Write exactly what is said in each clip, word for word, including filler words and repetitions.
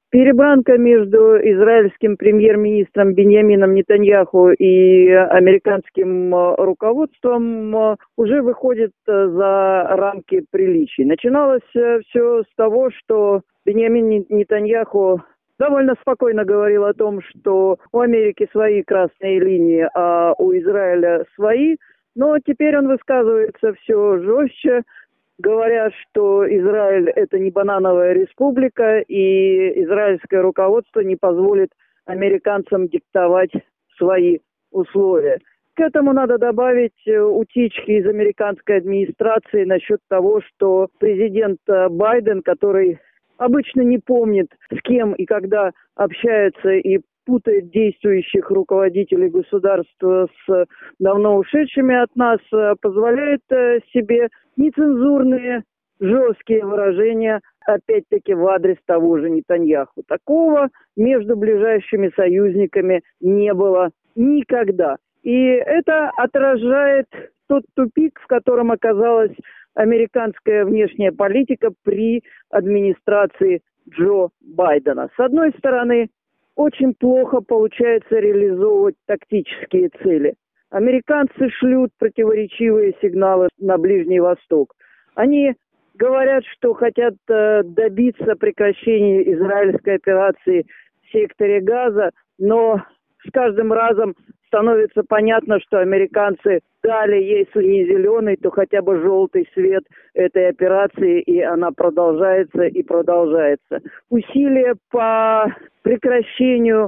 Перебранка между израильским премьер-министром Биньямином Нетаньяху и американским э, руководством э, уже выходит э, за рамки приличий. Начиналось все с того, что Биньямин Нет- Нетаньяху довольно спокойно говорил о том, что у Америки свои красные линии, а у Израиля свои. Но теперь он высказывается все жестче, говоря, что Израиль – это не банановая республика, и израильское руководство не позволит американцам диктовать свои условия. К этому надо добавить э, утечки из американской администрации насчет того, что президент э, Байден, который обычно не помнит, с кем и когда общается, и путает действующих руководителей государства с давно ушедшими от нас, э, позволяет э, себе нецензурные, жесткие выражения, опять-таки, в адрес того же Нетаньяху. Такого между ближайшими союзниками не было никогда. И это отражает тот тупик, в котором оказалась американская внешняя политика при администрации Джо Байдена. С одной стороны, очень плохо получается реализовывать тактические цели. Американцы шлют противоречивые сигналы на Ближний Восток. Они говорят, что хотят э, добиться прекращения израильской операции в секторе Газа, но с каждым разом становится понятно, что американцы дали, если не зеленый, то хотя бы желтый свет этой операции, и она продолжается и продолжается. Усилия по прекращению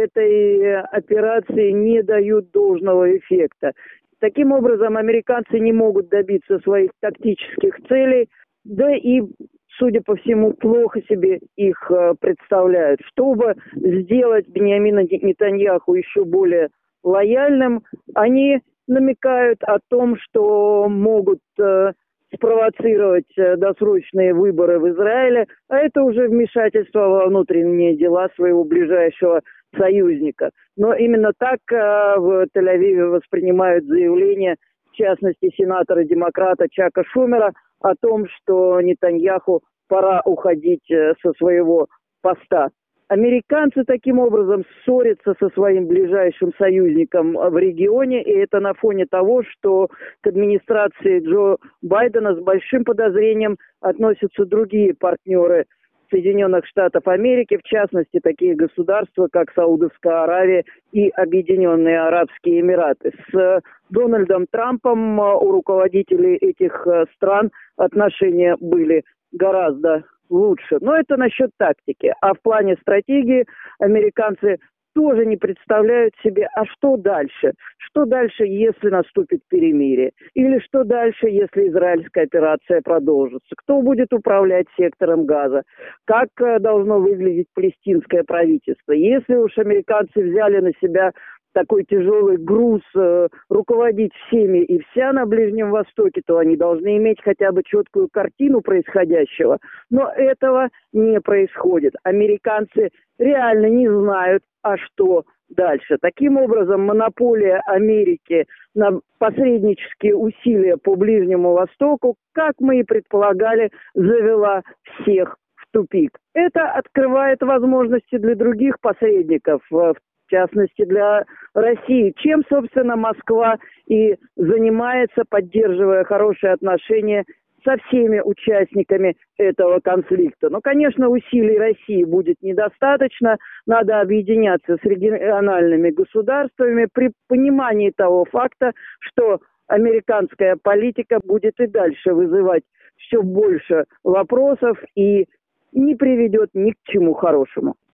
этой операции не дают должного эффекта. Таким образом, американцы не могут добиться своих тактических целей, да и, судя по всему, плохо себе их э, представляют. Чтобы сделать Биньямина Нетаньяху еще более лояльным, они намекают о том, что могут э, спровоцировать э, досрочные выборы в Израиле, а это уже вмешательство во внутренние дела своего ближайшего союзника. Но именно так э, в Тель-Авиве воспринимают заявление, в частности, сенатора-демократа Чака Шумера, о том, что Нетаньяху пора уходить э, со своего поста. Американцы таким образом ссорятся со своим ближайшим союзником в регионе, и это на фоне того, что к администрации Джо Байдена с большим подозрением относятся другие партнеры Соединенных Штатов Америки, в частности, такие государства, как Саудовская Аравия и Объединенные Арабские Эмираты. С Дональдом Трампом у руководителей этих стран отношения были гораздо лучше. Но это насчет тактики. А в плане стратегии американцы тоже не представляют себе, а что дальше? Что дальше, если наступит перемирие? Или что дальше, если израильская операция продолжится? Кто будет управлять сектором Газа? Как э, должно выглядеть палестинское правительство? Если уж американцы взяли на себя такой тяжелый груз э, руководить всеми и вся на Ближнем Востоке, то они должны иметь хотя бы четкую картину происходящего. Но этого не происходит. Американцы реально не знают, а что дальше. Таким образом, монополия Америки на посреднические усилия по Ближнему Востоку, как мы и предполагали, завела всех в тупик. Это открывает возможности для других посредников, в в частности для России, чем, собственно, Москва и занимается, поддерживая хорошие отношения со всеми участниками этого конфликта. Но, конечно, усилий России будет недостаточно, надо объединяться с региональными государствами при понимании того факта, что американская политика будет и дальше вызывать все больше вопросов и не приведет ни к чему хорошему.